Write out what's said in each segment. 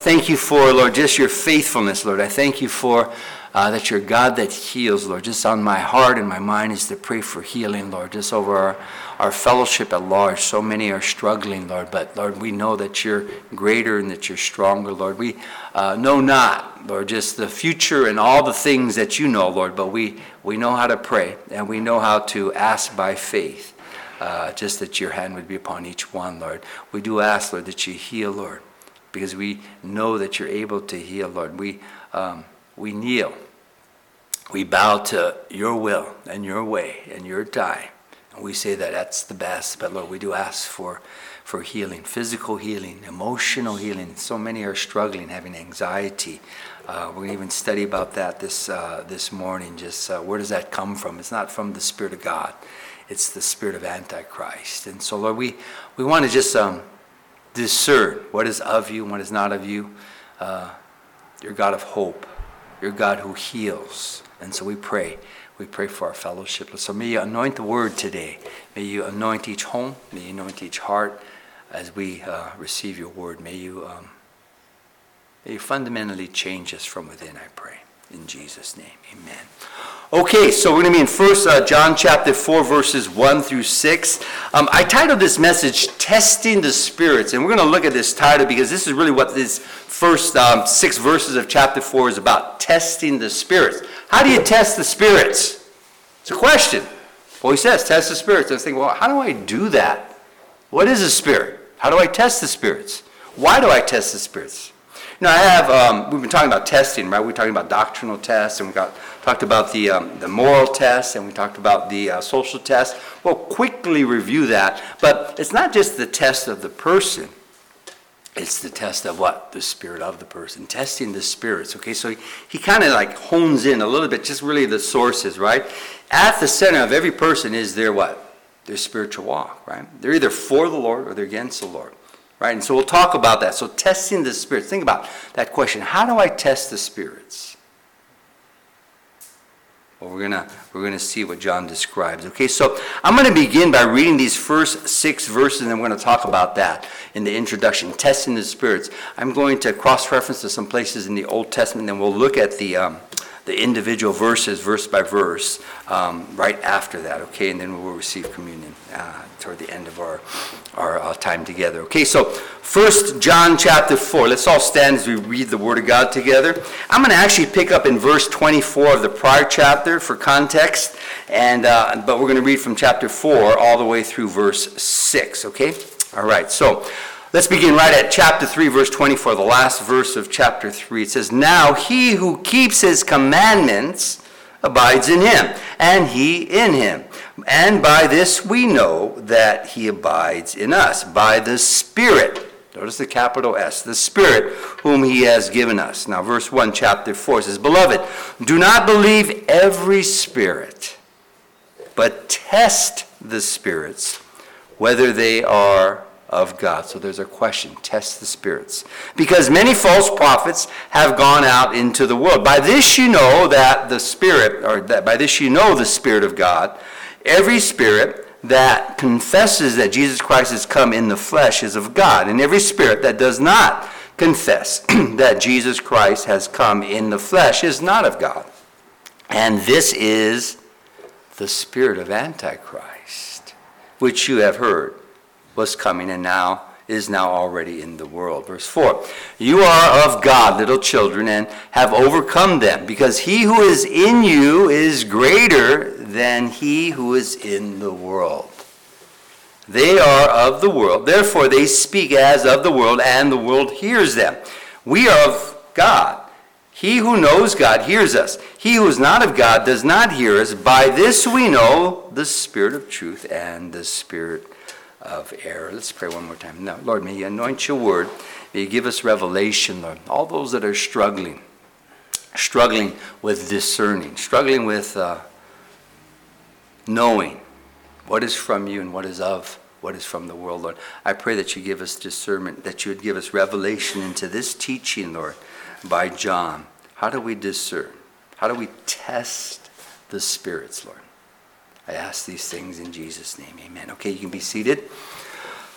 Thank you for, Lord, just your faithfulness, Lord. I thank you for that you're God that heals, Lord. Just on my heart and my mind is to pray for healing, Lord, just over our fellowship at large. So many are struggling, Lord, but, Lord, we know that you're greater and that you're stronger, Lord. We know not, Lord, just the future and all the things that you know, Lord, but we know how to pray and we know how to ask by faith, just that your hand would be upon each one, Lord. We do ask, Lord, that you heal, Lord, because we know that you're able to heal, Lord. We kneel. We bow to your will and your way and your time. And we say that that's the best. But, Lord, we do ask for healing, physical healing, emotional healing. So many are struggling, having anxiety. We're going to even study about that this morning. Just where does that come from? It's not from the Spirit of God. It's the spirit of Antichrist. And so, Lord, we want to just discern what is of you and what is not of you. You're God of hope. You're God who heals. And so we pray. We pray for our fellowship. So may you anoint the word today. May you anoint each home. May you anoint each heart as we receive your word. May you fundamentally change us from within, I pray. In Jesus' name, amen. Okay, so we're going to be in 1 John chapter 4, verses 1 through 6. I titled this message, Testing the Spirits. And we're going to look at this title because this is really what this first 6 verses of chapter 4 is about, testing the spirits. How do you test the spirits? It's a question. Well, he says, test the spirits. And I was thinking, well, how do I do that? What is a spirit? How do I test the spirits? Why do I test the spirits? You know, I have, we've been talking about testing, right? We're talking about doctrinal tests, and we talked about the moral test, and we talked about the social test. We'll quickly review that, but it's not just the test of the person. It's the test of what? The spirit of the person. Testing the spirits, okay? So he kind of like hones in a little bit, just really the sources, right? At the center of every person is their what? Their spiritual walk, right? They're either for the Lord or they're against the Lord. Right, and so we'll talk about that. So testing the spirits. Think about that question. How do I test the spirits? Well, we're gonna see what John describes. Okay, so I'm going to begin by reading these first 6 verses, and then we're going to talk about that in the introduction. Testing the spirits. I'm going to cross-reference to some places in the Old Testament, and then we'll look at the individual verses, verse by verse, right after that. Okay, and then we'll receive communion toward the end of our time together. Okay, so 1 John chapter 4. Let's all stand as we read the Word of God together. I'm going to actually pick up in verse 24 of the prior chapter for context, and but we're going to read from chapter 4 all the way through verse 6. Okay, all right. So let's begin right at chapter 3, verse 24, the last verse of chapter 3. It says, "Now he who keeps his commandments abides in him, and he in him. And by this we know that he abides in us, by the Spirit." Notice the capital S, the Spirit whom he has given us. Now verse 1, chapter 4 says, "Beloved, do not believe every spirit, but test the spirits, whether they are of God." So there's a question. Test the spirits. "Because many false prophets have gone out into the world. By this you know that the Spirit, or that by this you know the Spirit of God. Every spirit that confesses that Jesus Christ has come in the flesh is of God. And every spirit that does not confess that Jesus Christ has come in the flesh is not of God. And this is the spirit of Antichrist, which you have heard was coming and now is now already in the world." Verse 4, "You are of God, little children, and have overcome them, because he who is in you is greater than he who is in the world. They are of the world, therefore they speak as of the world, and the world hears them. We are of God. He who knows God hears us. He who is not of God does not hear us. By this we know the spirit of truth and the spirit of error." Let's pray one more time. Now, Lord, may you anoint your word. May you give us revelation, Lord. All those that are struggling with discerning, struggling with knowing what is from you and what is from the world, Lord. I pray that you give us discernment, that you would give us revelation into this teaching, Lord, by John. How do we discern? How do we test the spirits, Lord? I ask these things in Jesus' name. Amen. Okay, you can be seated.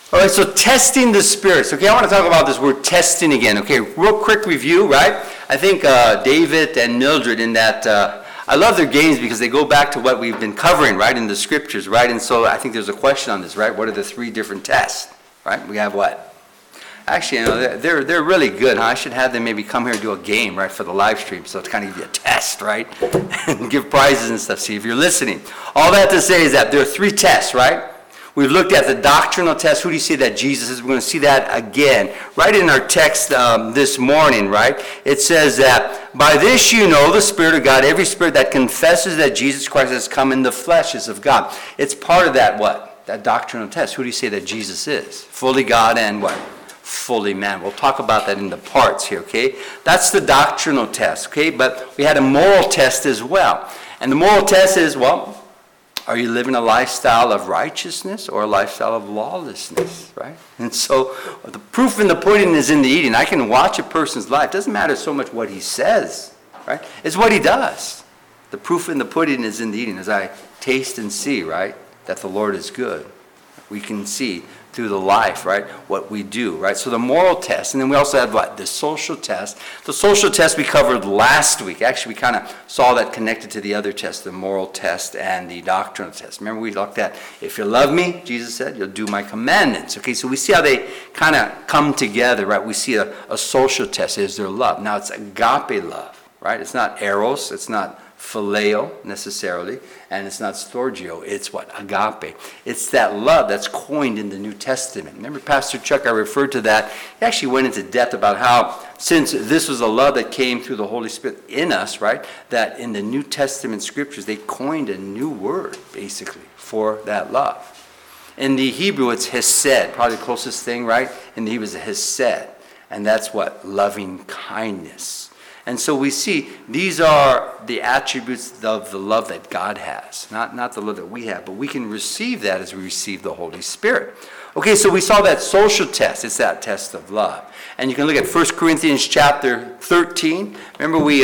All right, so testing the spirits. Okay, I want to talk about this word testing again. Okay, real quick review, right? I think David and Mildred in that, I love their games because they go back to what we've been covering, right, in the scriptures, right? And so I think there's a question on this, right? What are the 3 different tests, right? We have what? Actually, you know, they're really good, huh? I should have them maybe come here and do a game, right, for the live stream. So it's kind of give you a test, right? And give prizes and stuff, see if you're listening. All that to say is that there are 3 tests, right? We've looked at the doctrinal test. Who do you see that Jesus is? We're going to see that again. Right in our text this morning, right? It says that, by this you know the Spirit of God. Every spirit that confesses that Jesus Christ has come in the flesh is of God. It's part of that what? That doctrinal test. Who do you say that Jesus is? Fully God and what? Fully man. We'll talk about that in the parts here, okay? That's the doctrinal test, okay? But we had a moral test as well. And the moral test is, well, are you living a lifestyle of righteousness or a lifestyle of lawlessness, right? And so the proof in the pudding is in the eating. I can watch a person's life. It doesn't matter so much what he says, right? It's what he does. The proof in the pudding is in the eating. As I taste and see, right, that the Lord is good. We can see through the life, right, what we do, right? So the moral test, and then we also have what? The social test. The social test we covered last week. Actually, we kind of saw that connected to the other test, the moral test and the doctrinal test. Remember we looked at, if you love me, Jesus said, you'll do my commandments. Okay, so we see how they kind of come together, right? We see a social test is their love. Now it's agape love, right? It's not eros, it's not phileo necessarily, and it's not storgio. It's what? Agape. It's that love that's coined in the New Testament. Remember Pastor Chuck, I referred to that. He actually went into depth about how, since this was a love that came through the Holy Spirit in us, right, that in the New Testament scriptures, they coined a new word, basically, for that love. In the Hebrew, it's hesed, probably the closest thing, right? In the Hebrew, it's hesed, and that's what? Loving kindness. And so we see these are the attributes of the love that God has, not the love that we have, but we can receive that as we receive the Holy Spirit. Okay, so we saw that social test. It's that test of love. And you can look at 1 Corinthians chapter 13. Remember we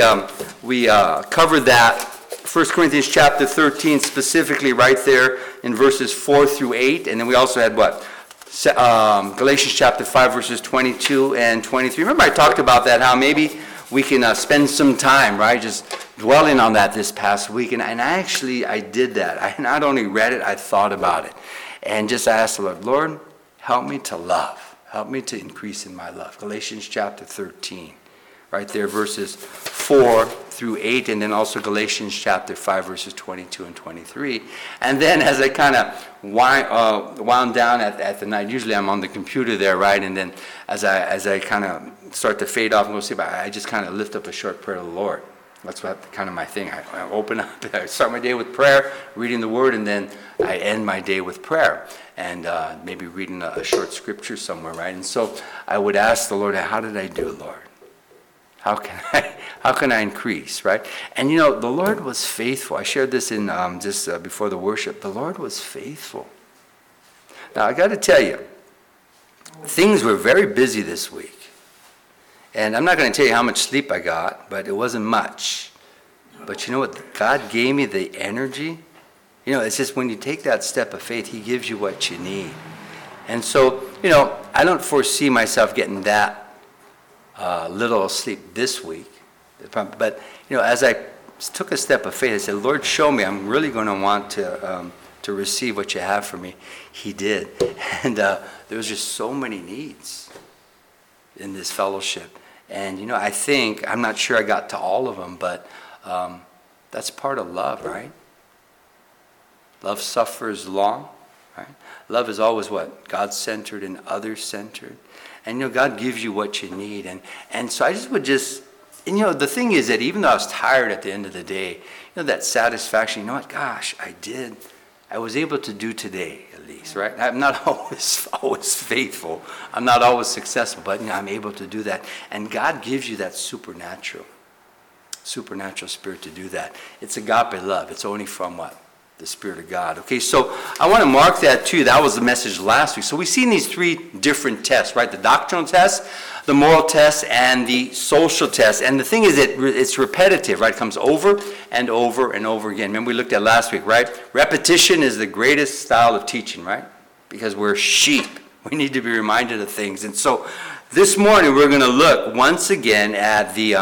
covered that, 1 Corinthians chapter 13 specifically right there in verses 4 through 8. And then we also had what? Galatians chapter 5 verses 22 and 23. Remember I talked about that, how maybe we can spend some time, right, just dwelling on that this past week. And I did that. I not only read it, I thought about it. And just asked the Lord, Lord, help me to love. Help me to increase in my love. Galatians chapter 13, right there, verses 4 through 8. And then also Galatians chapter 5, verses 22 and 23. And then as I kind of wound down at the night, usually I'm on the computer there, right? And then as I kind of start to fade off and go see, but I just kind of lift up a short prayer to the Lord. That's what kind of my thing. I open up, I start my day with prayer, reading the Word, and then I end my day with prayer and maybe reading a short scripture somewhere, right? And so I would ask the Lord, how did I do, Lord? How can I increase, right? And you know, the Lord was faithful. I shared this in just before the worship. The Lord was faithful. Now I got to tell you, things were very busy this week. And I'm not going to tell you how much sleep I got, but it wasn't much. But you know what? God gave me the energy. You know, it's just when you take that step of faith, He gives you what you need. And so, you know, I don't foresee myself getting that little sleep this week. But, you know, as I took a step of faith, I said, Lord, show me. I'm really going to want to receive what you have for me. He did. And there was just so many needs in this fellowship. And, you know, I'm not sure I got to all of them, but that's part of love, right? Love suffers long, right? Love is always what? God-centered and others-centered. And, you know, God gives you what you need. And so I and, you know, the thing is that even though I was tired at the end of the day, you know, that satisfaction, you know what? Gosh, I was able to do today, at least, right? I'm not always faithful. I'm not always successful, but you know, I'm able to do that. And God gives you that supernatural spirit to do that. It's agape love. It's only from what? The Spirit of God. Okay, so I want to mark that too. That was the message last week. So we've seen these 3 different tests, right? The doctrinal test, the moral test, and the social test. And the thing is that it's repetitive, right? It comes over and over and over again. Remember we looked at last week, right? Repetition is the greatest style of teaching, right? Because we're sheep, We need to be reminded of things. And so this morning we're going to look once again at the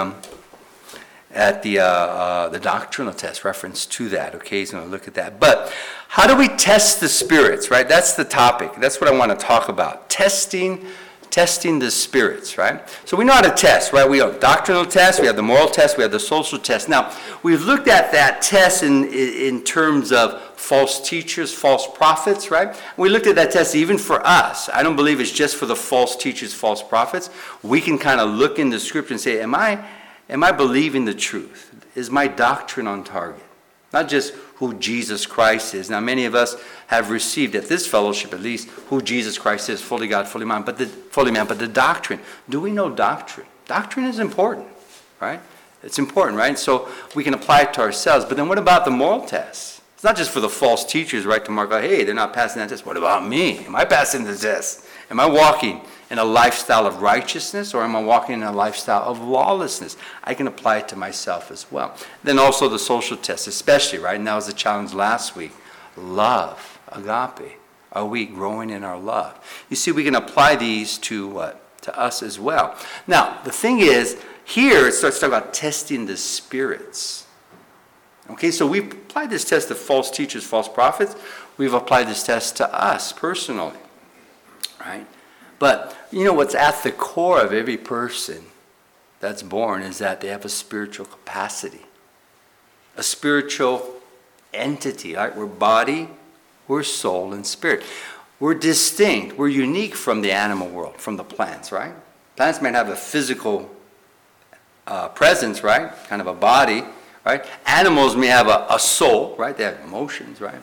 doctrinal test, reference to that. Okay, so we'll look at that. But how do we test the spirits, right? That's the topic. That's what I want to talk about. Testing the spirits, right? So we know how to test, right? We have doctrinal tests, we have the moral test, we have the social test. Now, we've looked at that test in terms of false teachers, false prophets, right? We looked at that test even for us. I don't believe it's just for the false teachers, false prophets. We can kind of look in the scripture and say, am I believing the truth? Is my doctrine on target? Not just who Jesus Christ is. Now, many of us have received at this fellowship, at least, who Jesus Christ is, fully God, fully man. But the doctrine. Do we know doctrine? Doctrine is important, right? It's important, right? So we can apply it to ourselves. But then what about the moral test? It's not just for the false teachers, right, to mark out, hey, they're not passing that test. What about me? Am I passing the test? Am I walking in a lifestyle of righteousness, or am I walking in a lifestyle of lawlessness? I can apply it to myself as well. Then also the social test, especially, right? And that was the challenge last week. Love, agape. Are we growing in our love? You see, we can apply these to what? To us as well. Now, the thing is, here it starts talking about testing the spirits. Okay, so we've applied this test to false teachers, false prophets. We've applied this test to us personally, right? But you know what's at the core of every person that's born is that they have a spiritual capacity, a spiritual entity, right? We're body, we're soul, and spirit. We're distinct, we're unique from the animal world, from the plants, right? Plants might have a physical presence, right? Kind of a body, right? Animals may have a soul, right? They have emotions, right?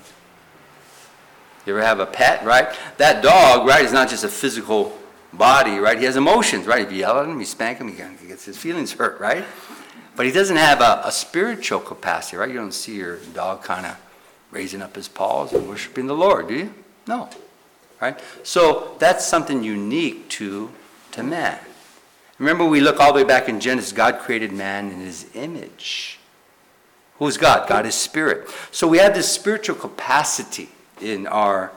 You ever have a pet, right? That dog, right, is not just a physical body, right? He has emotions, right? If you yell at him, you spank him, he gets his feelings hurt, right? But he doesn't have a spiritual capacity, right? You don't see your dog kind of raising up his paws and worshiping the Lord, do you? No, right? So that's something unique to man. Remember, we look all the way back in Genesis. God created man in his image. Who's God? God is spirit. So we have this spiritual capacity in our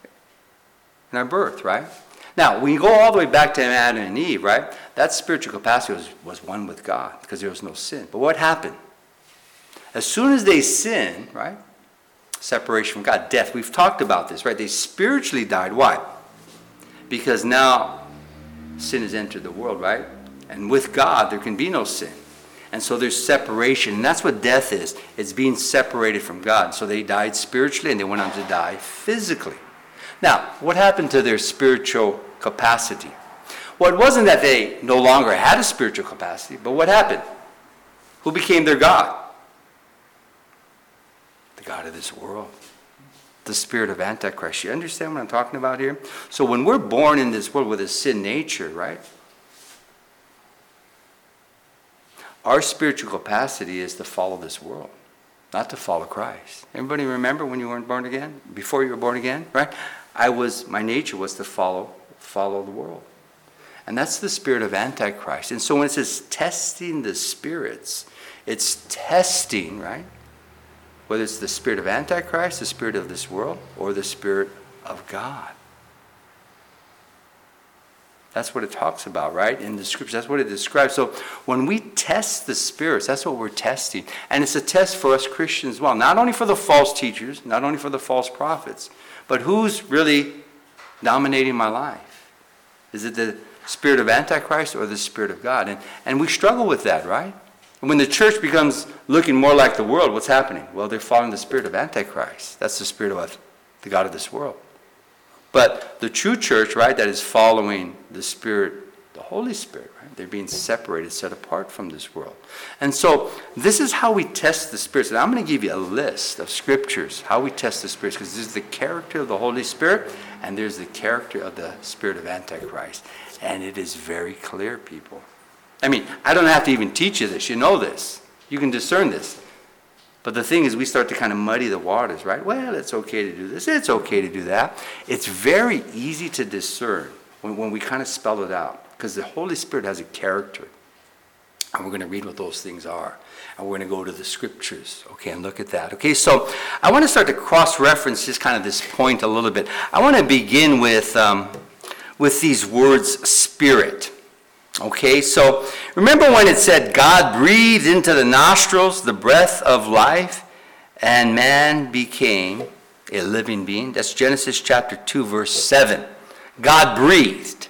birth, right? Now, when you go all the way back to Adam and Eve, right, that spiritual capacity was one with God because there was no sin. But what happened? As soon as they sinned, right, separation from God, death, we've talked about this, right? They spiritually died. Why? Because now sin has entered the world, right? And with God, there can be no sin. And so there's separation. And that's what death is. It's being separated from God. So they died spiritually and they went on to die physically. Now, what happened to their spiritual capacity? Well, it wasn't that they no longer had a spiritual capacity, but what happened? Who became their God? The God of this world. The spirit of Antichrist. You understand what I'm talking about here? So when we're born in this world with a sin nature, right? Our spiritual capacity is to follow this world, not to follow Christ. Everybody remember when you weren't born again? Before you were born again, right? My nature was to follow the world. And that's the spirit of Antichrist. And so when it says testing the spirits, it's testing, right? Whether it's the spirit of Antichrist, the spirit of this world, or the spirit of God. That's what it talks about, right? In the scriptures, that's what it describes. So when we test the spirits, that's what we're testing. And it's a test for us Christians as well. Not only for the false teachers, not only for the false prophets, but who's really dominating my life? Is it the spirit of Antichrist or the spirit of God? And we struggle with that, right? And when the church becomes looking more like the world, what's happening? Well, they're following the spirit of Antichrist. That's the spirit of the God of this world. But the true church, right, that is following the Spirit, the Holy Spirit, right, they're being separated, set apart from this world. And so this is how we test the spirits. And I'm going to give you a list of scriptures, how we test the spirits, because there's the character of the Holy Spirit, and there's the character of the spirit of Antichrist. And it is very clear, people. I mean, I don't have to even teach you this. You know this. You can discern this. But the thing is, we start to kind of muddy the waters, right? Well, it's okay to do this. It's okay to do that. It's very easy to discern when we kind of spell it out, because the Holy Spirit has a character. And we're going to read what those things are. And we're going to go to the scriptures, okay, and look at that. Okay, so I want to start to cross-reference just kind of this point a little bit. I want to begin with with these words spirit. Okay, so remember when it said God breathed into the nostrils the breath of life and man became a living being? That's Genesis chapter 2, verse 7. God breathed.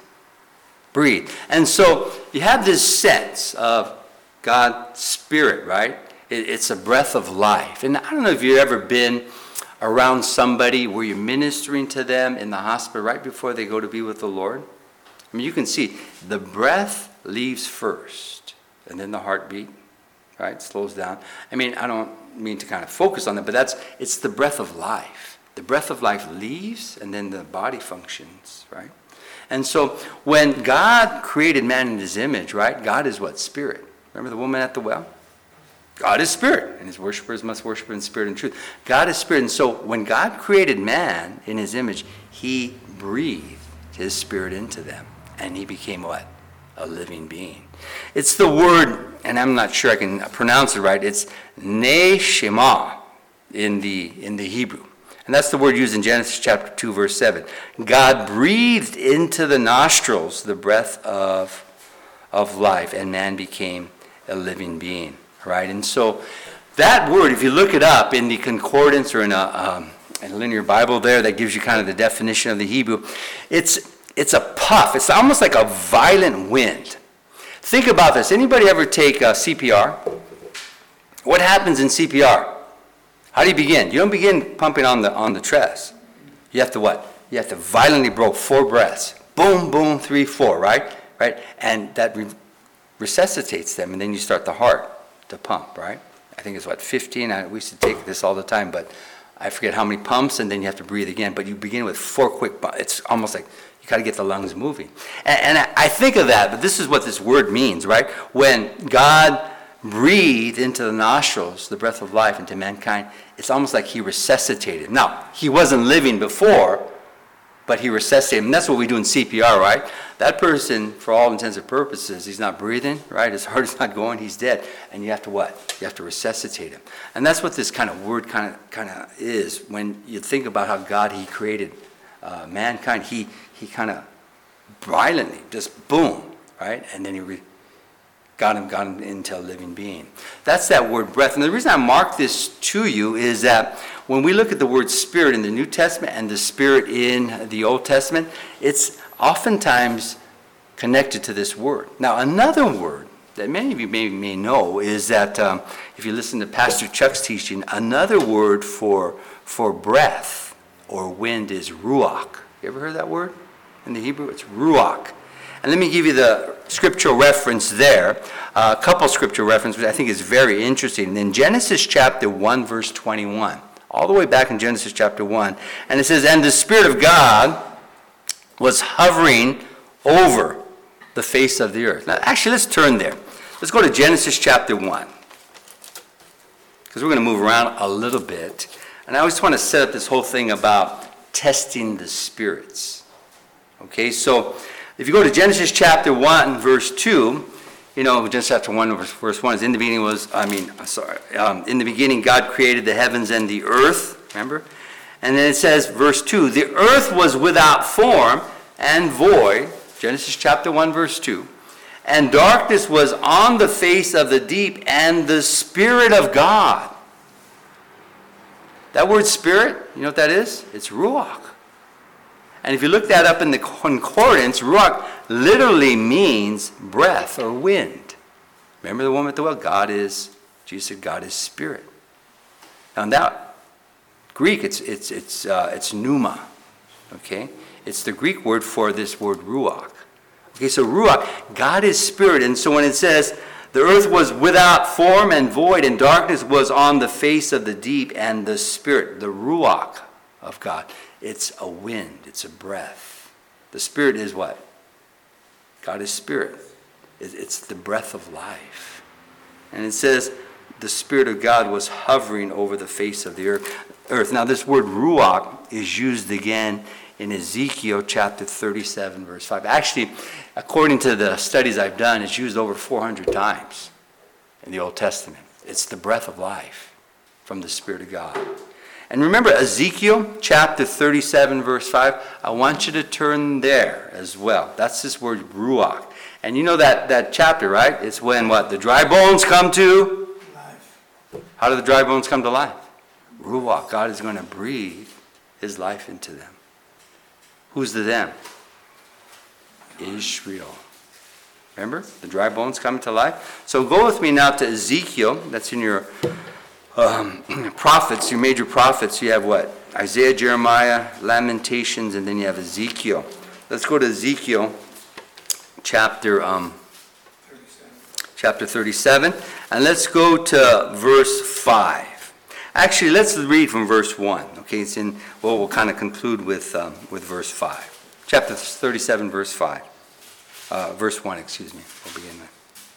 And so you have this sense of God's spirit, right? It's a breath of life. And I don't know if you've ever been around somebody where you're ministering to them in the hospital right before they go to be with the Lord. I mean, you can see the breath leaves first, and then the heartbeat, right, slows down. I mean, I don't mean to kind of focus on that, but it's the breath of life. The breath of life leaves, and then the body functions, right? And so when God created man in his image, right, God is what? Spirit. Remember the woman at the well? God is spirit, and his worshipers must worship in spirit and truth. God is spirit, and so when God created man in his image, he breathed his spirit into them, and he became what? A living being. It's the word, and I'm not sure I can pronounce it right, it's neshama in the Hebrew. And that's the word used in Genesis chapter 2, verse 7. God breathed into the nostrils the breath of life, and man became a living being. Right? And so that word, if you look it up in the concordance or in a linear Bible there that gives you kind of the definition of the Hebrew, it's a puff. It's almost like a violent wind. Think about this. Anybody ever take CPR? What happens in CPR? How do you begin? You don't begin pumping on the chest. You have to what? You have to violently blow 4 breaths. Boom, boom, 3, 4, right? And that resuscitates them, and then you start the heart to pump, right? I think it's 15. We used to take this all the time, but I forget how many pumps, and then you have to breathe again. But you begin with 4 quick pumps. It's almost like you got to get the lungs moving. And I think of that, but this is what this word means, right? When God breathed into the nostrils the breath of life into mankind, it's almost like he resuscitated. Now, he wasn't living before, but he resuscitated. And that's what we do in CPR, right? That person, for all intents and purposes, he's not breathing, right? His heart is not going, he's dead. And you have to what? You have to resuscitate him. And that's what this kind of word kind of is. When you think about how God, he created mankind, he kind of violently, just boom, right? And then he got him into a living being. That's that word breath. And the reason I mark this to you is that when we look at the word spirit in the New Testament and the spirit in the Old Testament, it's oftentimes connected to this word. Now, another word that many of you may know is that if you listen to Pastor Chuck's teaching, another word for breath or wind is ruach. You ever heard that word in the Hebrew? It's ruach. And let me give you the scriptural reference there, a couple scriptural references, which I think is very interesting. In Genesis chapter 1, verse 21, all the way back in Genesis chapter 1, and it says, "And the Spirit of God was hovering over the face of the earth." Now, actually, let's turn there. Let's go to Genesis chapter 1, because we're going to move around a little bit. And I just want to set up this whole thing about testing the spirits. Okay, so if you go to Genesis chapter 1, verse 2, you know, Genesis chapter 1, verse 1 is in the beginning God created the heavens and the earth, remember? And then it says, verse 2, "The earth was without form and void," Genesis chapter 1, verse 2, "and darkness was on the face of the deep, and the Spirit of God." That word spirit, you know what that is? It's ruach. And if you look that up in the concordance, ruach literally means breath or wind. Remember the woman at the well? Jesus said God is spirit. Now in that Greek, it's pneuma. Okay? It's the Greek word for this word ruach. Okay, so ruach, God is spirit. And so when it says, "The earth was without form and void, and darkness was on the face of the deep," and the Spirit, the ruach of God, it's a wind, it's a breath. The Spirit is what? God is spirit. It's the breath of life. And it says, the Spirit of God was hovering over the face of the earth. Now this word ruach is used again in Ezekiel chapter 37, verse 5. Actually, according to the studies I've done, it's used over 400 times in the Old Testament. It's the breath of life from the Spirit of God. And remember Ezekiel chapter 37, verse 5? I want you to turn there as well. That's this word ruach. And you know that chapter, right? It's when what? The dry bones come to life. How do the dry bones come to life? Ruach. God is going to breathe his life into them. Who's the them? Israel. Remember? The dry bones come to life. So go with me now to Ezekiel. That's in your prophets, your major prophets. You have what? Isaiah, Jeremiah, Lamentations, and then you have Ezekiel. Let's go to Ezekiel chapter 37. And let's go to verse 5. Actually, let's read from verse 1. Okay, it's in, well, we'll kind of conclude with verse 5. Chapter 37, verse 5. Verse 1, excuse me. We'll begin there.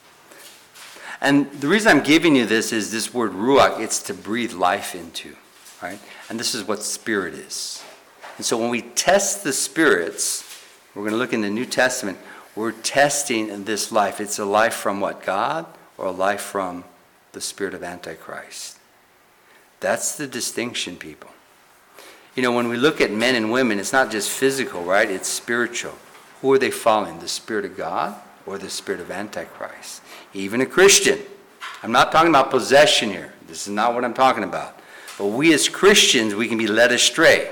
And the reason I'm giving you this is this word ruach, it's to breathe life into, right? And this is what spirit is. And so when we test the spirits, we're going to look in the New Testament, we're testing this life. It's a life from what? God, or a life from the spirit of Antichrist? That's the distinction, people. You know, when we look at men and women, it's not just physical, right? It's spiritual. Who are they following? The Spirit of God or the spirit of Antichrist? Even a Christian. I'm not talking about possession here. This is not what I'm talking about. But we as Christians, we can be led astray.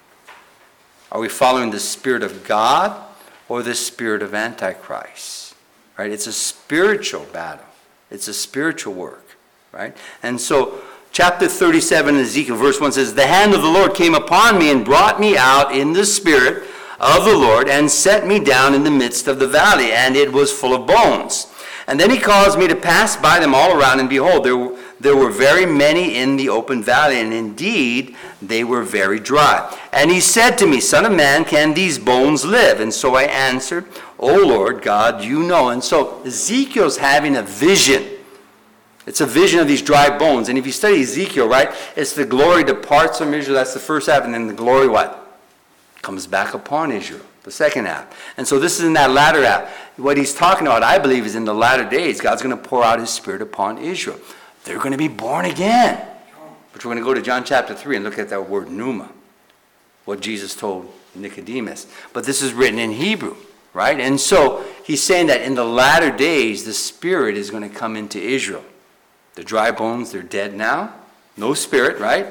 Are we following the Spirit of God or the spirit of Antichrist? Right? It's a spiritual battle. It's a spiritual work. Right? And so, chapter 37 in Ezekiel, verse 1 says, "The hand of the Lord came upon me and brought me out in the spirit of the Lord and set me down in the midst of the valley, and it was full of bones. And then he caused me to pass by them all around, and behold, there were very many in the open valley, and indeed they were very dry. And he said to me, Son of man, can these bones live? And so I answered, O Lord God, you know." And so Ezekiel's having a vision. It's a vision of these dry bones. And if you study Ezekiel, right, it's the glory departs from Israel. That's the first half. And then the glory what? Comes back upon Israel. The second half. And so this is in that latter half. What he's talking about, I believe, is in the latter days, God's going to pour out his spirit upon Israel. They're going to be born again. But we're going to go to John chapter 3 and look at that word pneuma. What Jesus told Nicodemus. But this is written in Hebrew, right? And so he's saying that in the latter days, the spirit is going to come into Israel. The dry bones, they're dead now. No spirit, right?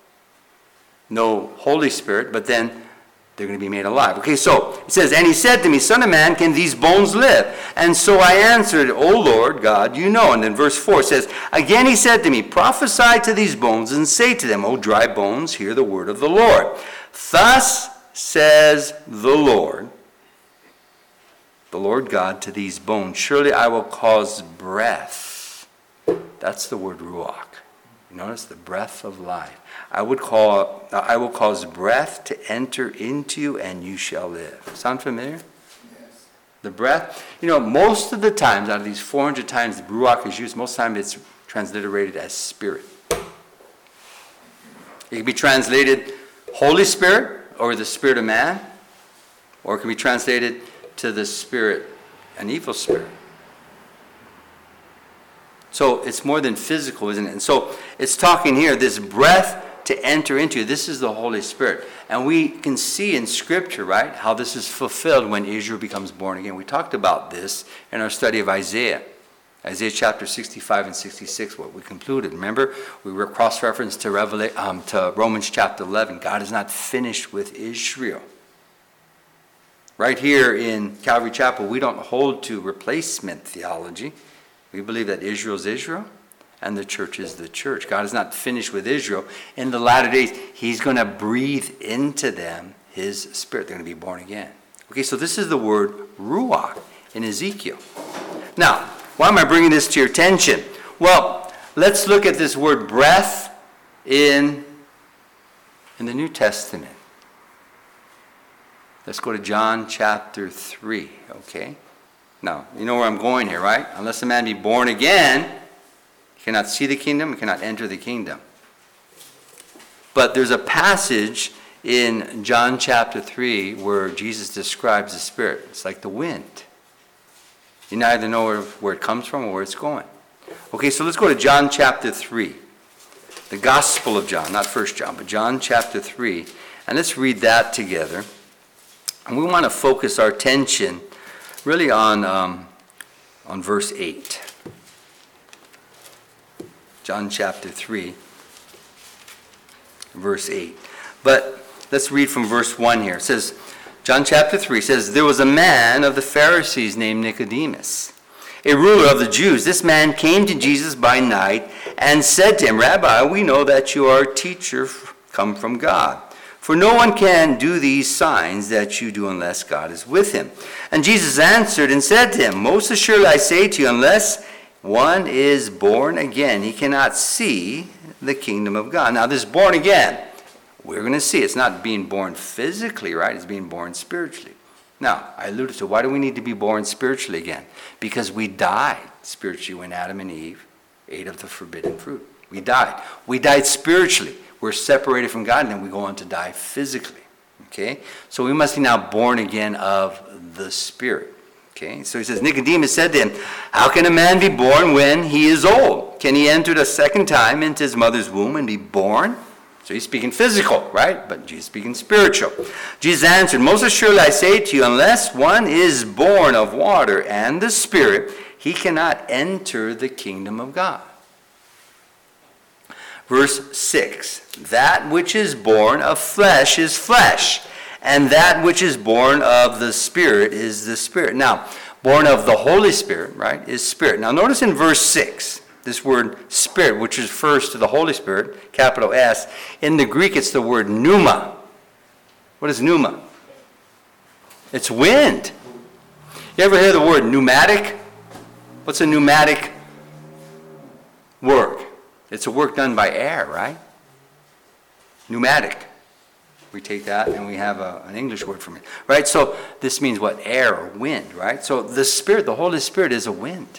No Holy Spirit, but then they're going to be made alive. Okay, so it says, "And he said to me, Son of man, can these bones live? And so I answered, O Lord God, you know." And then verse 4 says, "Again he said to me, Prophesy to these bones and say to them, O dry bones, hear the word of the Lord. Thus says the Lord God to these bones, Surely I will cause breath." That's the word ruach. You notice the breath of life. I will cause breath to enter into you, and you shall live. Sound familiar? Yes. The breath. You know, most of the times, out of these 400 times the ruach is used, most of the time it's transliterated as spirit. It can be translated Holy Spirit, or the spirit of man, or it can be translated to the spirit, an evil spirit. So it's more than physical, isn't it? And so it's talking here, this breath to enter into. This is the Holy Spirit. And we can see in Scripture, right, how this is fulfilled when Israel becomes born again. We talked about this in our study of Isaiah. Isaiah chapter 65 and 66, what we concluded. Remember, we were cross-referenced to Romans chapter 11. God is not finished with Israel. Right here in Calvary Chapel, we don't hold to replacement theology. We believe that Israel is Israel and the church is the church. God is not finished with Israel. In the latter days, he's going to breathe into them his spirit. They're going to be born again. Okay, so this is the word ruach in Ezekiel. Now, why am I bringing this to your attention? Well, let's look at this word breath in the New Testament. Let's go to John chapter 3, okay? Now, you know where I'm going here, right? Unless a man be born again, he cannot see the kingdom, he cannot enter the kingdom. But there's a passage in John chapter 3 where Jesus describes the Spirit. It's like the wind. You neither know where it comes from or where it's going. Okay, so let's go to John chapter 3. the Gospel of John, not 1 John, but John chapter 3. And let's read that together. And we want to focus our attention really on verse 8. John chapter 3, verse 8. But let's read from verse 1 here. It says, John chapter 3 says, there was a man of the Pharisees named Nicodemus, a ruler of the Jews. This man came to Jesus by night and said to him, Rabbi, we know that you are a teacher come from God. For no one can do these signs that you do unless God is with him. And Jesus answered and said to him, most assuredly I say to you, unless one is born again, he cannot see the kingdom of God. Now this born again, we're going to see. It's not being born physically, right? It's being born spiritually. Now, I alluded to why do we need to be born spiritually again? Because we died spiritually when Adam and Eve ate of the forbidden fruit. We died. We died spiritually. We're separated from God, and then we go on to die physically. Okay? So we must be now born again of the Spirit. Okay? So he says, Nicodemus said to him, how can a man be born when he is old? Can he enter the second time into his mother's womb and be born? So he's speaking physical, right? But Jesus speaking spiritual. Jesus answered, most assuredly I say to you, unless one is born of water and the Spirit, he cannot enter the kingdom of God. Verse 6, that which is born of flesh is flesh, and that which is born of the Spirit is the Spirit. Now, born of the Holy Spirit, right, is Spirit. Now notice in verse 6, this word Spirit, which refers to the Holy Spirit, capital S. In the Greek, it's the word pneuma. What is pneuma? It's wind. You ever hear the word pneumatic? What's a pneumatic work? It's a work done by air, right? Pneumatic. We take that and we have an English word for it, right? So this means what? Air or wind, right? So the Spirit, the Holy Spirit is a wind.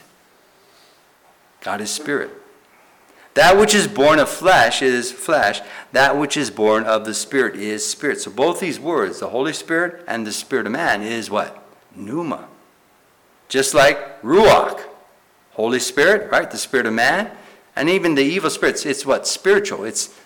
God is Spirit. That which is born of flesh is flesh. That which is born of the Spirit is Spirit. So both these words, the Holy Spirit and the Spirit of man, is what? Pneuma. Just like Ruach. Holy Spirit, right? The Spirit of man. And even the evil spirits, it's what? Spiritual. It's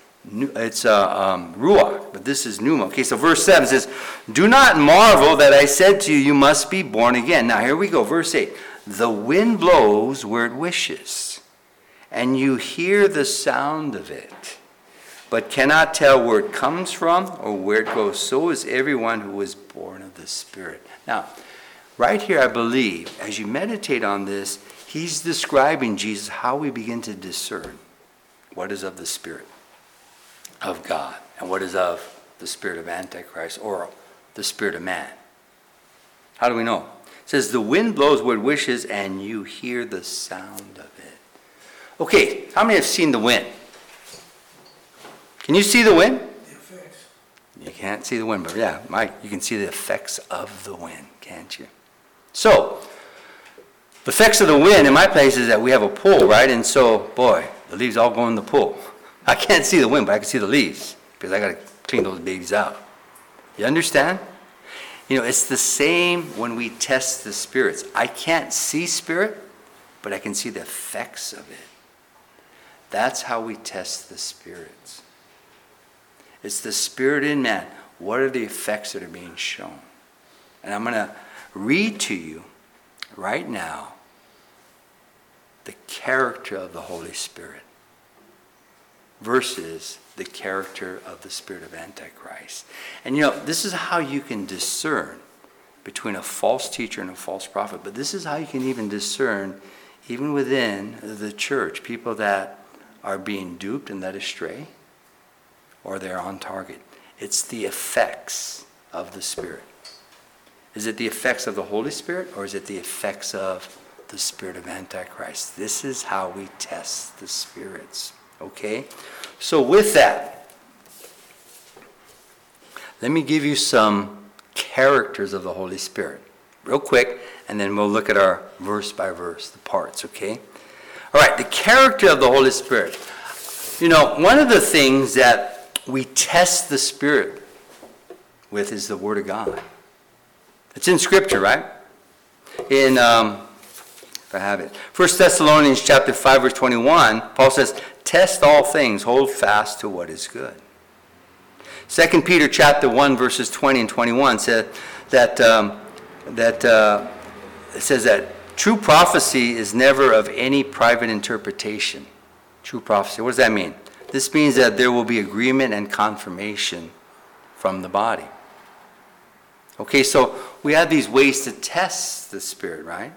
Ruach. But this is pneuma. Okay, so verse 7 says, do not marvel that I said to you, you must be born again. Now here we go. Verse 8. The wind blows where it wishes, and you hear the sound of it, but cannot tell where it comes from or where it goes. So is everyone who is born of the Spirit. Now, right here, I believe, as you meditate on this, he's describing Jesus, how we begin to discern what is of the Spirit of God and what is of the spirit of Antichrist or the spirit of man. How do we know? It says, the wind blows where it wishes, and you hear the sound of it. Okay, how many have seen the wind? Can you see the wind? The effects. You can't see the wind, but yeah, Mike, you can see the effects of the wind, can't you? So, the effects of the wind in my place is that we have a pool, right? And so, boy, the leaves all go in the pool. I can't see the wind, but I can see the leaves because I got to clean those babies out. You understand? You know, it's the same when we test the spirits. I can't see spirit, but I can see the effects of it. That's how we test the spirits. It's the spirit in man. What are the effects that are being shown? And I'm going to read to you right now the character of the Holy Spirit versus the character of the spirit of Antichrist. And you know, this is how you can discern between a false teacher and a false prophet. But this is how you can even discern, even within the church, people that are being duped and led astray, or they're on target. It's the effects of the Spirit. Is it the effects of the Holy Spirit, or is it the effects of the spirit of Antichrist? This is how we test the spirits. Okay? So with that, let me give you some characters of the Holy Spirit real quick, and then we'll look at our verse by verse, the parts, okay? All right, the character of the Holy Spirit. You know, one of the things that we test the Spirit with is the Word of God. It's in Scripture, right? In if I have it. 1 Thessalonians chapter 5, verse 21, Paul says, test all things, hold fast to what is good. 2 Peter chapter 1, verses 20 and 21 says that, it says that true prophecy is never of any private interpretation. True prophecy. What does that mean? This means that there will be agreement and confirmation from the body. Okay, so we have these ways to test the Spirit, right?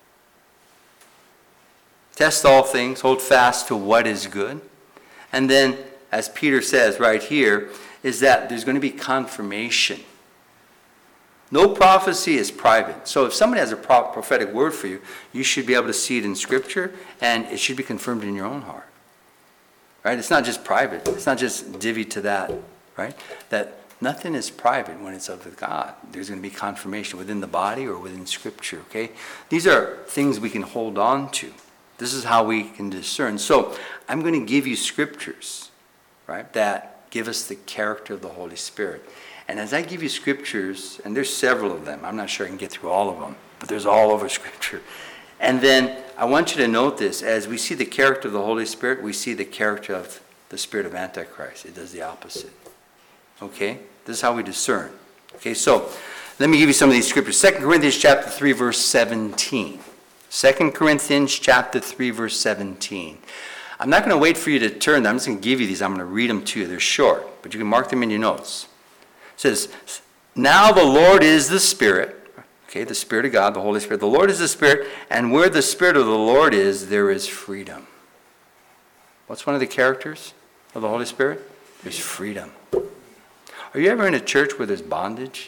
Test all things, hold fast to what is good. And then, as Peter says right here, is that there's going to be confirmation. No prophecy is private. So if somebody has a prophetic word for you, you should be able to see it in Scripture, and it should be confirmed in your own heart. Right? It's not just private. It's not just divvy to that. Right? That nothing is private when it's of God. There's going to be confirmation within the body or within Scripture. Okay? These are things we can hold on to. This is how we can discern. So I'm going to give you Scriptures, right, that give us the character of the Holy Spirit. And as I give you Scriptures, and there's several of them, I'm not sure I can get through all of them, but there's all over Scripture. And then I want you to note this. As we see the character of the Holy Spirit, we see the character of the spirit of Antichrist. It does the opposite. Okay? This is how we discern. Okay, so let me give you some of these Scriptures. 2 Corinthians chapter 3, verse 17. 2 Corinthians chapter 3, verse 17. I'm not going to wait for you to turn them. I'm just going to give you these. I'm going to read them to you. They're short, but you can mark them in your notes. It says, now the Lord is the Spirit. Okay, the Spirit of God, the Holy Spirit. The Lord is the Spirit, and where the Spirit of the Lord is, there is freedom. What's one of the characters of the Holy Spirit? There's freedom. Are you ever in a church where there's bondage?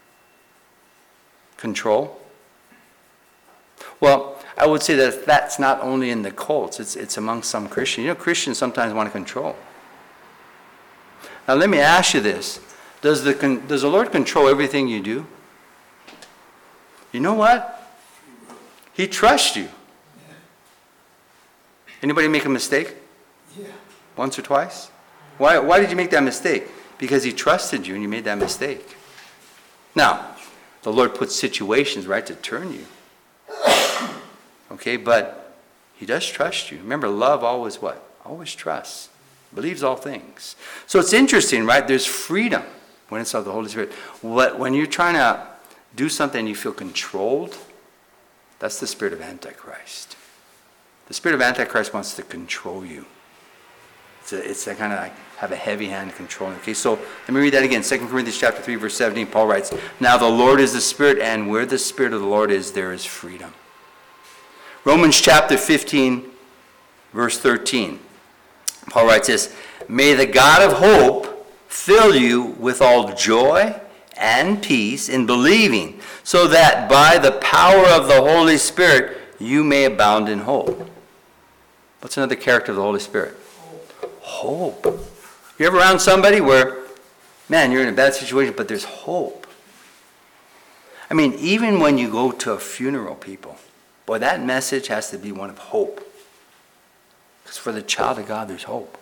Control? Well, I would say that that's not only in the cults, it's among some Christians. You know, Christians sometimes want to control. Now let me ask you this. Does the Lord control everything you do? You know what? He trusts you. Anybody make a mistake? Yeah. Once or twice? Why did you make that mistake? Because he trusted you and you made that mistake. Now, the Lord puts situations, right, to turn you. Okay, but he does trust you. Remember, love always what? Always trusts. Believes all things. So it's interesting, right? There's freedom when it's of the Holy Spirit. When you're trying to do something and you feel controlled, that's the spirit of Antichrist. The spirit of Antichrist wants to control you. It's a kind of like have a heavy hand controlling. Okay, so let me read that again. 2 Corinthians chapter 3, verse 17, Paul writes, now the Lord is the Spirit, and where the Spirit of the Lord is, there is freedom. Romans chapter 15, verse 13, Paul writes this, may the God of hope fill you with all joy and peace in believing, so that by the power of the Holy Spirit you may abound in hope. What's another character of the Holy Spirit? Hope. You ever around somebody where, man, you're in a bad situation, but there's hope? I mean, even when you go to a funeral, people, boy, that message has to be one of hope. Because for the child of God, there's hope.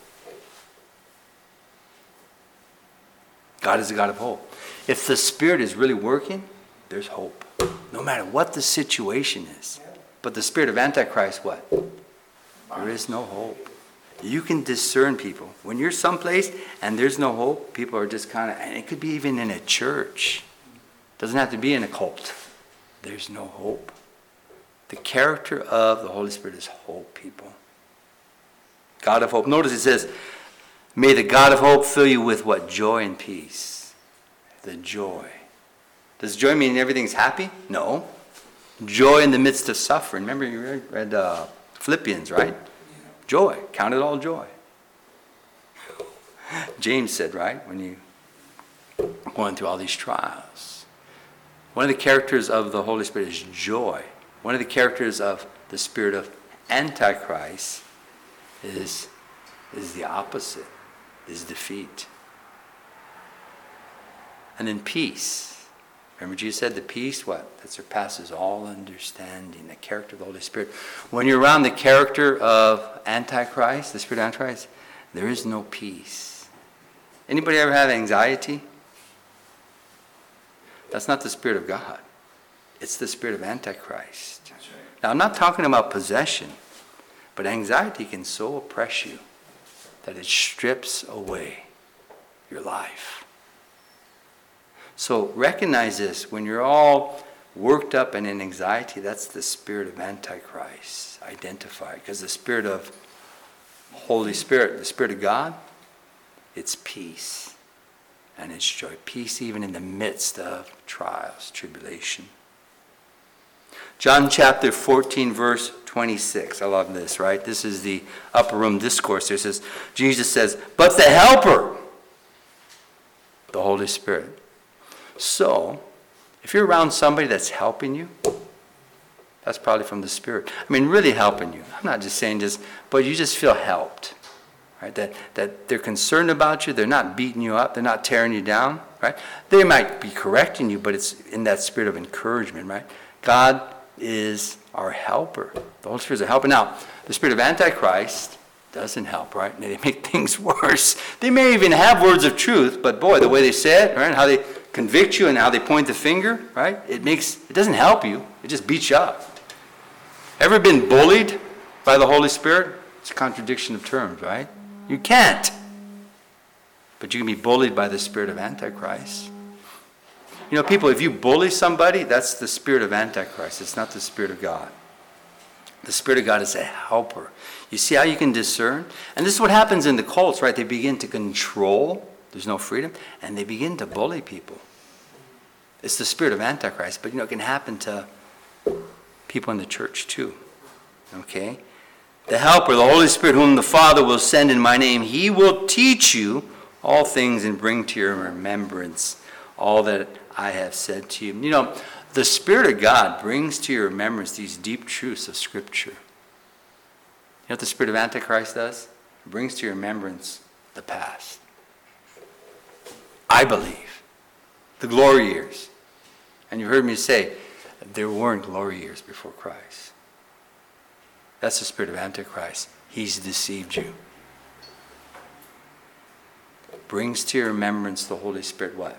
God is a God of hope. If the Spirit is really working, there's hope. No matter what the situation is. But the spirit of Antichrist, what? There is no hope. You can discern people. When you're someplace and there's no hope, people are just kind of, and it could be even in a church. It doesn't have to be in a cult. There's no hope. The character of the Holy Spirit is hope, people. God of hope. Notice it says, may the God of hope fill you with what? Joy and peace. The joy. Does joy mean everything's happy? No. Joy in the midst of suffering. Remember you read Philippians, right? Joy. Count it all joy. James said, right, when you are going through all these trials. One of the characters of the Holy Spirit is joy. One of the characters of the spirit of Antichrist is the opposite, is defeat. And then peace. Remember Jesus said the peace, what? That surpasses all understanding, the character of the Holy Spirit. When you're around the character of Antichrist, the spirit of Antichrist, there is no peace. Anybody ever have anxiety? That's not the Spirit of God. It's the spirit of Antichrist. That's right. Now, I'm not talking about possession, but anxiety can so oppress you that it strips away your life. So recognize this. When you're all worked up and in anxiety, that's the spirit of Antichrist. Identify. Because the spirit of Holy Spirit, the Spirit of God, it's peace and it's joy. Peace even in the midst of trials, tribulation. John chapter 14, verse 26. I love this, right? This is the upper room discourse. There says, Jesus says, but the Helper, the Holy Spirit. So, if you're around somebody that's helping you, that's probably from the Spirit. I mean, really helping you. I'm not just saying this, but you just feel helped. Right? That they're concerned about you. They're not beating you up. They're not tearing you down. Right? They might be correcting you, but it's in that spirit of encouragement. Right? God is our helper. The Holy Spirit is a helper. Now, the spirit of Antichrist doesn't help, right? They make things worse. They may even have words of truth, but boy, the way they say it, right, how they convict you and how they point the finger, right? It doesn't help you. It just beats you up. Ever been bullied by the Holy Spirit? It's a contradiction of terms, right? You can't. But you can be bullied by the spirit of Antichrist. You know, people, if you bully somebody, that's the spirit of Antichrist. It's not the Spirit of God. The Spirit of God is a helper. You see how you can discern? And this is what happens in the cults, right? They begin to control. There's no freedom. And they begin to bully people. It's the spirit of Antichrist. But, you know, it can happen to people in the church too. Okay? The Helper, the Holy Spirit, whom the Father will send in my name, he will teach you all things and bring to your remembrance all that I have said to you. You know, the Spirit of God brings to your remembrance these deep truths of Scripture. You know what the spirit of Antichrist does? It brings to your remembrance the past. I believe. The glory years. And you've heard me say, there weren't glory years before Christ. That's the spirit of Antichrist. He's deceived you. Brings to your remembrance the Holy Spirit what?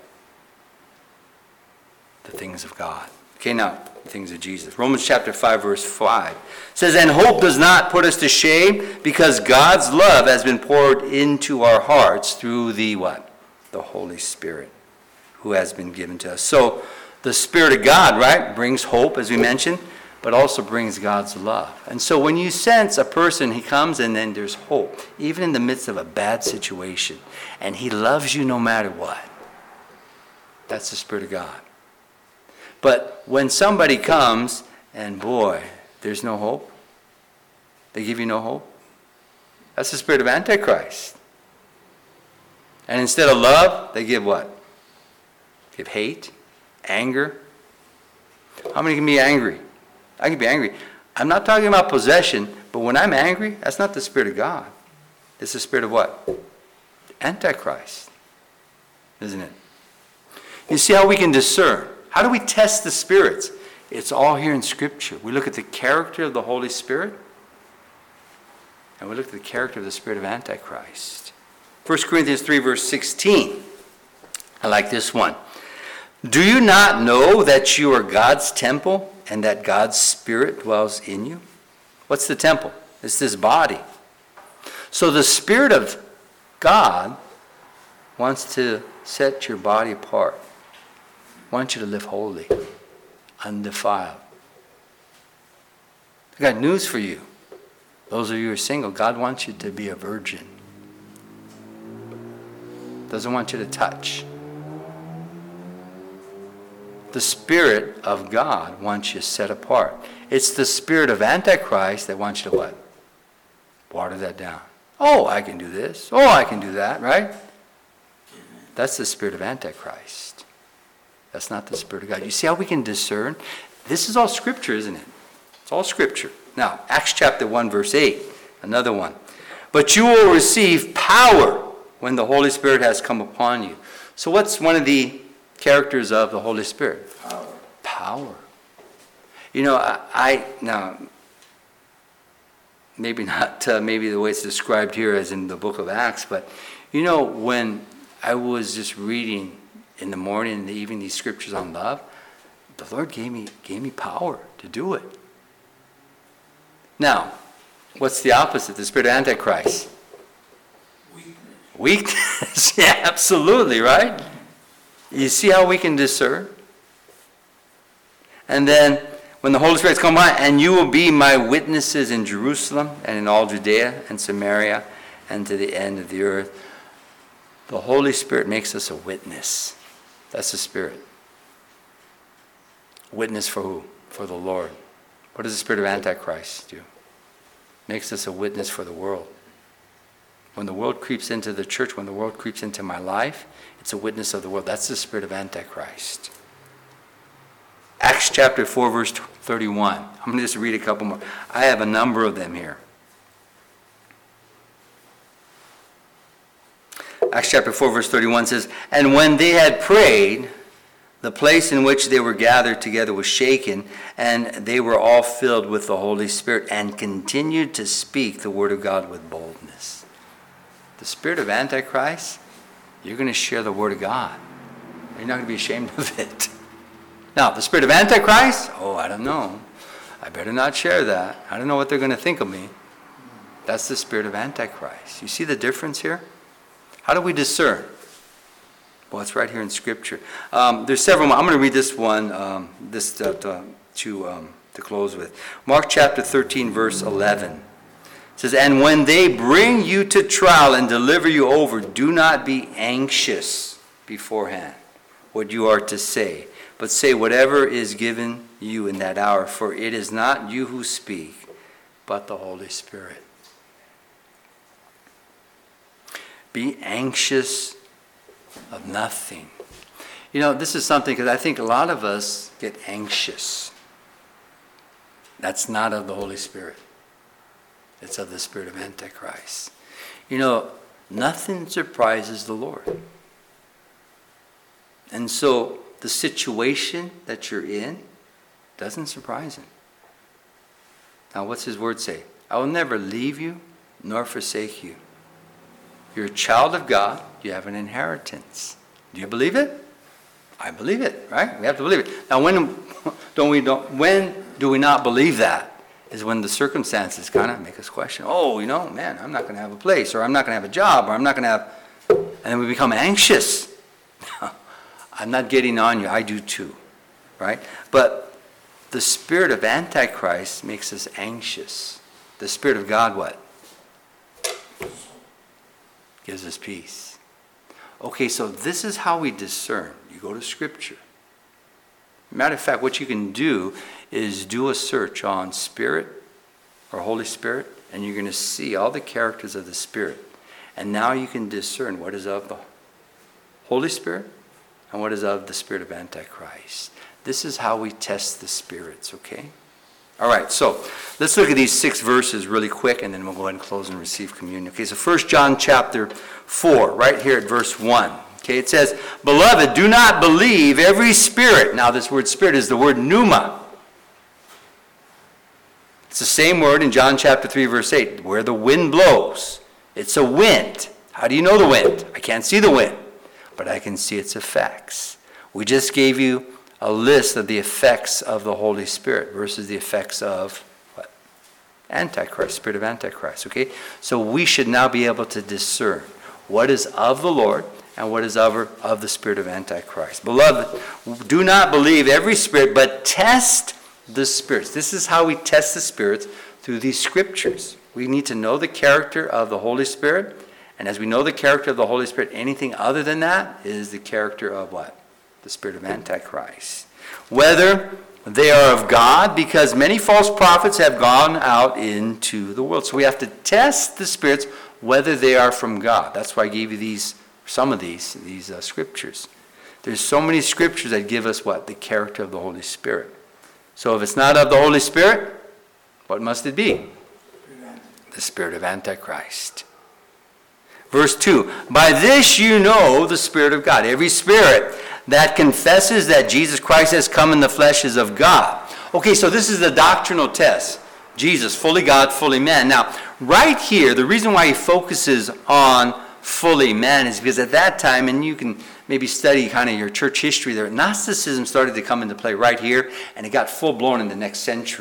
The things of God. Okay, now, the things of Jesus. Romans chapter 5, verse 5 says, and hope does not put us to shame, because God's love has been poured into our hearts through the what? The Holy Spirit, who has been given to us. So, the Spirit of God, right, brings hope, as we mentioned, but also brings God's love. And so when you sense a person, he comes and then there's hope, even in the midst of a bad situation, and he loves you no matter what. That's the Spirit of God. But when somebody comes and boy, there's no hope, they give you no hope, that's the spirit of Antichrist. And instead of love, they give what? Give hate, anger. How many can be angry? I can be angry. I'm not talking about possession, but when I'm angry, that's not the Spirit of God. It's the spirit of what? Antichrist. Isn't it? You see how we can discern? How do we test the spirits? It's all here in Scripture. We look at the character of the Holy Spirit, and we look at the character of the spirit of Antichrist. 1 Corinthians 3, verse 16. I like this one. Do you not know that you are God's temple and that God's Spirit dwells in you? What's the temple? It's this body. So the Spirit of God wants to set your body apart. Wants you to live holy, undefiled. I got news for you. Those of you who are single, God wants you to be a virgin. Doesn't want you to touch. The Spirit of God wants you set apart. It's the spirit of Antichrist that wants you to what? Water that down. Oh, I can do this. Oh, I can do that, right? That's the spirit of Antichrist. That's not the Spirit of God. You see how we can discern? This is all Scripture, isn't it? It's all Scripture. Now, Acts chapter 1, verse 8, another one. But you will receive power when the Holy Spirit has come upon you. So what's one of the characters of the Holy Spirit? Power. You know, now, maybe not maybe the way it's described here as in the book of Acts, but you know, when I was just reading in the morning and the evening these scriptures on love, the Lord gave me power to do it. Now, what's the opposite? The spirit of Antichrist. Weakness. Weakness. Yeah, absolutely, right? You see how we can discern? And then, when the Holy Spirit's come by, and you will be my witnesses in Jerusalem and in all Judea and Samaria and to the end of the earth. The Holy Spirit makes us a witness. That's the Spirit. Witness for who? For the Lord. What does the spirit of Antichrist do? Makes us a witness for the world. When the world creeps into the church, when the world creeps into my life, it's a witness of the world. That's the spirit of Antichrist. Acts chapter 4, verse 31. I'm going to just read a couple more. I have a number of them here. Acts chapter 4, verse 31 says, and when they had prayed, the place in which they were gathered together was shaken, and they were all filled with the Holy Spirit and continued to speak the word of God with boldness. The spirit of Antichrist, you're going to share the word of God. You're not going to be ashamed of it. Now, the spirit of Antichrist, I don't know. I better not share that. I don't know what they're going to think of me. That's the spirit of Antichrist. You see the difference here? How do we discern? Well, it's right here in Scripture. There's several more. I'm going to read this one to close with. Mark chapter 13, verse 11. It says, and when they bring you to trial and deliver you over, do not be anxious beforehand what you are to say, but say whatever is given you in that hour, for it is not you who speak, but the Holy Spirit. Be anxious of nothing. You know, this is something, because I think a lot of us get anxious. That's not of the Holy Spirit. It's of the spirit of Antichrist. You know, nothing surprises the Lord. And so the situation that you're in doesn't surprise him. Now, what's his word say? I will never leave you nor forsake you. You're a child of God. You have an inheritance. Do you believe it? I believe it, right? We have to believe it. Now, when do we not believe that? Is when the circumstances kind of make us question, man, I'm not going to have a place, or I'm not going to have a job, or I'm not going to have... And then we become anxious. I'm not getting on you. I do too, right? But the spirit of Antichrist makes us anxious. The spirit of God, what? Gives us peace. Okay, so this is how we discern. You go to Scripture. Matter of fact, what you can do is do a search on Spirit or Holy Spirit, and you're going to see all the characters of the Spirit. And now you can discern what is of the Holy Spirit and what is of the spirit of Antichrist. This is how we test the spirits, okay? All right, so let's look at these 6 verses really quick, and then we'll go ahead and close and receive communion. Okay, so 1 John chapter 4, right here at verse 1. Okay, it says, Beloved, do not believe every spirit. Now, this word spirit is the word pneuma. It's the same word in John chapter 3, verse 8, where the wind blows. It's a wind. How do you know the wind? I can't see the wind, but I can see its effects. We just gave you a list of the effects of the Holy Spirit versus the effects of what? Antichrist, spirit of Antichrist, okay? So we should now be able to discern what is of the Lord and what is of the spirit of Antichrist. Beloved, do not believe every spirit, but test the spirits. This is how we test the spirits, through these scriptures. We need to know the character of the Holy Spirit, and as we know the character of the Holy Spirit, anything other than that is the character of what? The spirit of Antichrist. Whether they are of God, because many false prophets have gone out into the world. So we have to test the spirits whether they are from God. That's why I gave you some of these scriptures. There's so many scriptures that give us what? The character of the Holy Spirit. So if it's not of the Holy Spirit, what must it be? The spirit of Antichrist. Verse 2, by this you know the Spirit of God. Every spirit that confesses that Jesus Christ has come in the flesh is of God. Okay, so this is the doctrinal test. Jesus, fully God, fully man. Now, right here, the reason why he focuses on fully man is because at that time, and you can maybe study kind of your church history there, Gnosticism started to come into play right here, and it got full-blown in the next century.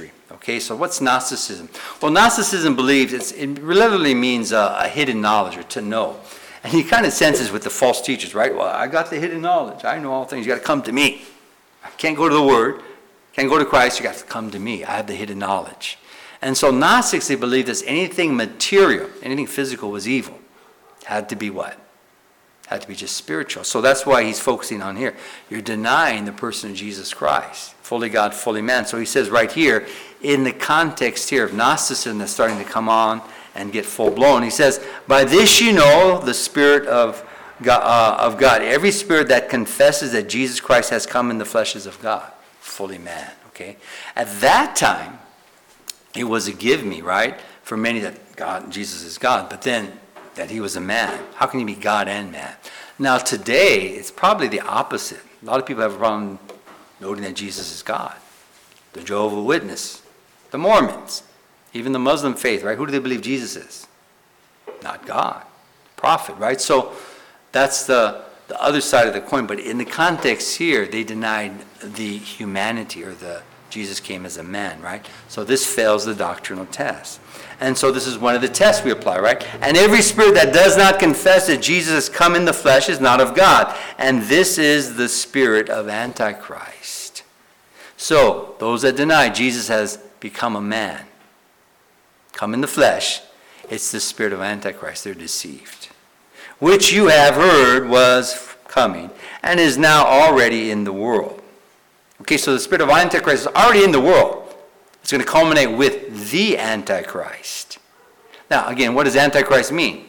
Okay, so what's Gnosticism? Well, Gnosticism believes it literally means a hidden knowledge or to know. And he kind of senses with the false teachers, right? Well, I got the hidden knowledge. I know all things. You got to come to me. I can't go to the Word. Can't go to Christ. You got to come to me. I have the hidden knowledge. And so Gnostics, they believe that anything material, anything physical was evil. Had to be what? Had to be just spiritual. So that's why he's focusing on here. You're denying the person of Jesus Christ. Fully God, fully man. So he says right here, in the context here of Gnosticism that's starting to come on and get full blown, he says, by this you know the Spirit of God. Every spirit that confesses that Jesus Christ has come in the flesh is of God. Fully man. Okay? At that time, it was a give me, right? For many that Jesus is God. But then that he was a man. How can he be God and man? Now today, it's probably the opposite. A lot of people have a problem noting that Jesus is God. The Jehovah's Witness, the Mormons, even the Muslim faith, right? Who do they believe Jesus is? Not God. Prophet, right? So that's the other side of the coin. But in the context here, they denied the humanity or the Jesus came as a man, right? So this fails the doctrinal test. And so this is one of the tests we apply, right? And every spirit that does not confess that Jesus has come in the flesh is not of God. And this is the spirit of Antichrist. So those that deny Jesus has become a man, come in the flesh, it's the spirit of Antichrist. They're deceived. Which you have heard was coming and is now already in the world. Okay, so the spirit of Antichrist is already in the world. It's going to culminate with the Antichrist. Now, again, what does Antichrist mean?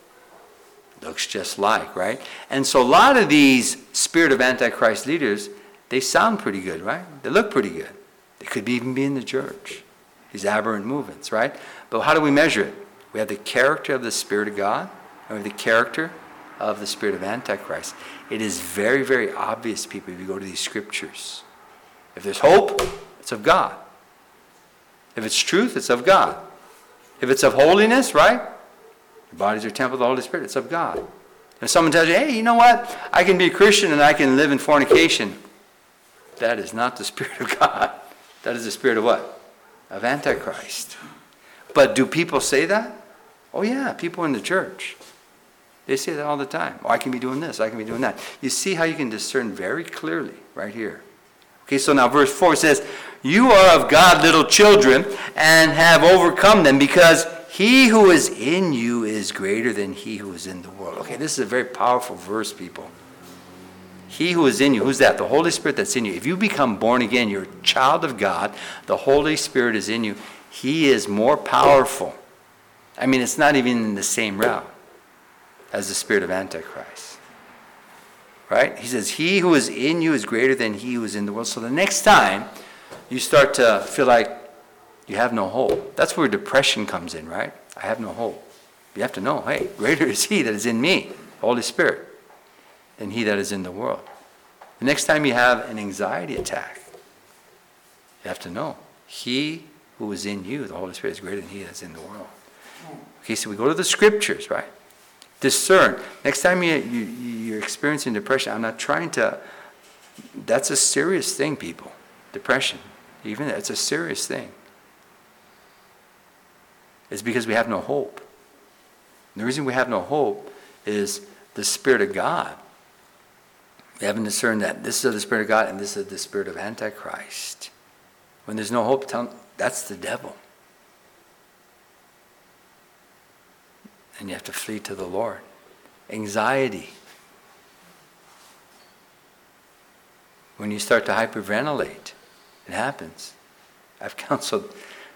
Looks just like, right? And so a lot of these spirit of Antichrist leaders, they sound pretty good, right? They look pretty good. They could even be in the church. These aberrant movements, right? But how do we measure it? We have the character of the Spirit of God, and we have the character of the spirit of Antichrist. It is very, very obvious, people, if you go to these scriptures. If there's hope, it's of God. If it's truth, it's of God. If it's of holiness, right? Your bodies are temple of the Holy Spirit, it's of God. And if someone tells you, hey, you know what? I can be a Christian and I can live in fornication. That is not the Spirit of God. That is the spirit of what? Of Antichrist. But do people say that? Oh yeah, people in the church. They say that all the time. Oh, I can be doing this, I can be doing that. You see how you can discern very clearly right here. Okay, so now verse 4 says, you are of God, little children, and have overcome them, because he who is in you is greater than he who is in the world. Okay, this is a very powerful verse, people. He who is in you, who's that? The Holy Spirit that's in you. If you become born again, you're a child of God, the Holy Spirit is in you. He is more powerful. I mean, it's not even in the same route as the spirit of Antichrist. Right? He says, he who is in you is greater than he who is in the world. So the next time you start to feel like you have no hope, that's where depression comes in, right? I have no hope. You have to know, hey, greater is he that is in me, Holy Spirit, than he that is in the world. The next time you have an anxiety attack, you have to know, he who is in you, the Holy Spirit, is greater than he that's in the world. Okay, so we go to the scriptures, right? Discern. Next time you're experiencing depression, I'm not trying to, that's a serious thing, people. Depression. Even that's a serious thing. It's because we have no hope. And the reason we have no hope is the Spirit of God. We haven't discerned that this is the Spirit of God and this is the spirit of Antichrist. When there's no hope, that's the devil. And you have to flee to the Lord. Anxiety. When you start to hyperventilate, it happens. I've counseled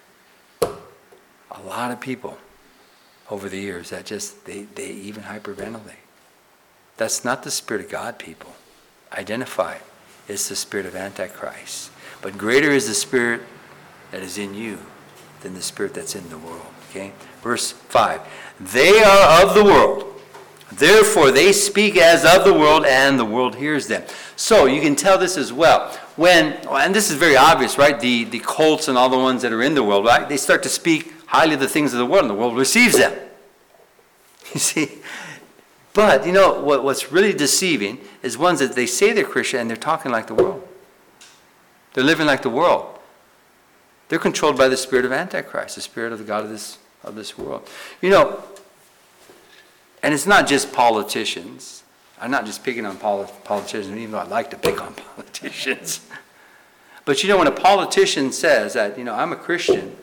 a lot of people over the years that just, they even hyperventilate. That's not the Spirit of God, people. Identify. It's the spirit of Antichrist. But greater is the Spirit that is in you than the spirit that's in the world. Okay? Verse 5. They are of the world. Therefore they speak as of the world, and the world hears them. So you can tell this as well. And this is very obvious, right? The cults and all the ones that are in the world, right? They start to speak highly of the things of the world, and the world receives them. You see? But, you know, what's really deceiving is ones that they say they're Christian and they're talking like the world. They're living like the world. They're controlled by the spirit of Antichrist, the spirit of the God of this world. You know, and it's not just politicians. I'm not just picking on politicians, even though I like to pick on politicians. But you know, when a politician says that, you know, I'm a Christian,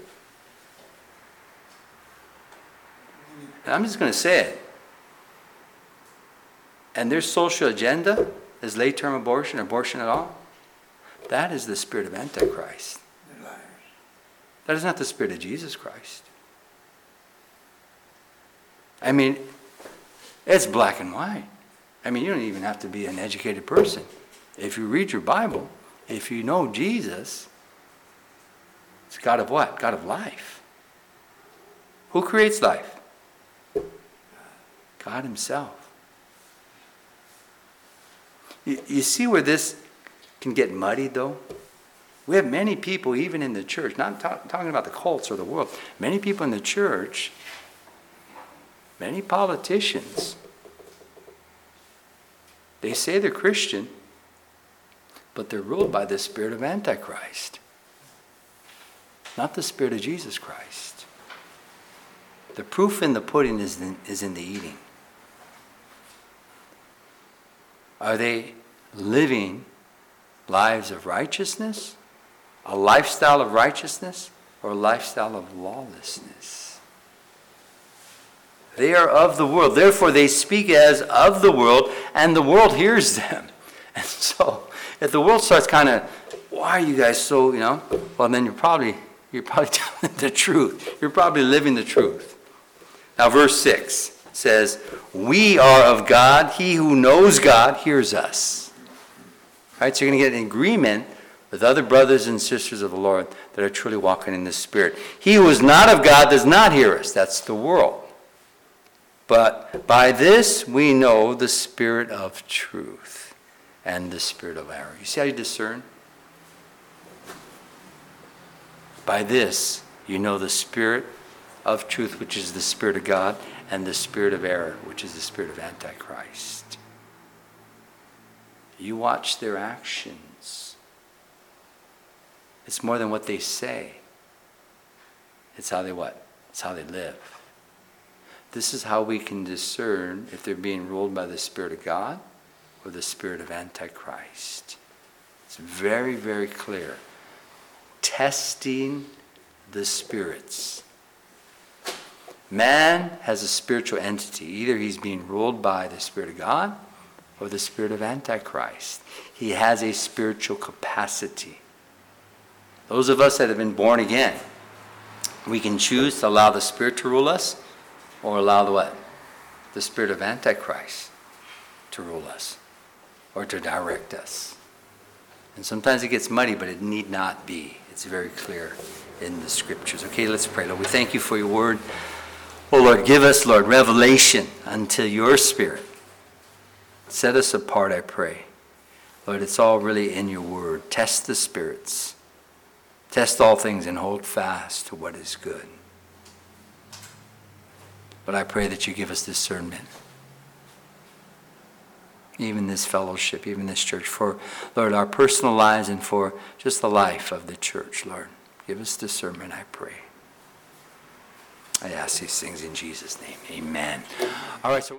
and I'm just going to say it, and their social agenda is late-term abortion, abortion at all, that is the spirit of Antichrist. They're liars. That is not the spirit of Jesus Christ. I mean, it's black and white. I mean, you don't even have to be an educated person. If you read your Bible, if you know Jesus, it's God of what? God of life. Who creates life? God himself. You see where this can get muddied, though? We have many people, even in the church, not talking about the cults or the world, many people in the church, many politicians, they say they're Christian, but they're ruled by the spirit of Antichrist, not the spirit of Jesus Christ. The proof in the pudding is in the eating. Are they living lives of righteousness, a lifestyle of righteousness, or a lifestyle of lawlessness? They are of the world. Therefore, they speak as of the world, and the world hears them. And so, if the world starts kind of, why are you guys so, well, then you're probably telling the truth. You're probably living the truth. Now, verse 6 says, we are of God. He who knows God hears us. Right? So you're going to get an agreement with other brothers and sisters of the Lord that are truly walking in the Spirit. He who is not of God does not hear us. That's the world. But by this we know the spirit of truth and the spirit of error. You see how you discern? By this you know the spirit of truth, which is the spirit of God, and the spirit of error, which is the spirit of Antichrist. You watch their actions. It's more than what they say. It's how they what? It's how they live. This is how we can discern if they're being ruled by the Spirit of God or the spirit of Antichrist. It's very, very clear. Testing the spirits. Man has a spiritual entity. Either he's being ruled by the Spirit of God or the spirit of Antichrist. He has a spiritual capacity. Those of us that have been born again, we can choose to allow the Spirit to rule us or allow the what? The spirit of Antichrist to rule us or to direct us. And sometimes it gets muddy, but it need not be. It's very clear in the Scriptures. Okay, let's pray. Lord, we thank you for your word. Oh, Lord, give us, Lord, revelation unto your Spirit. Set us apart, I pray. Lord, it's all really in your word. Test the spirits. Test all things and hold fast to what is good. But I pray that you give us discernment. Even this fellowship, even this church, for, Lord, our personal lives and for just the life of the church, Lord. Give us discernment, I pray. I ask these things in Jesus' name. Amen. All right, so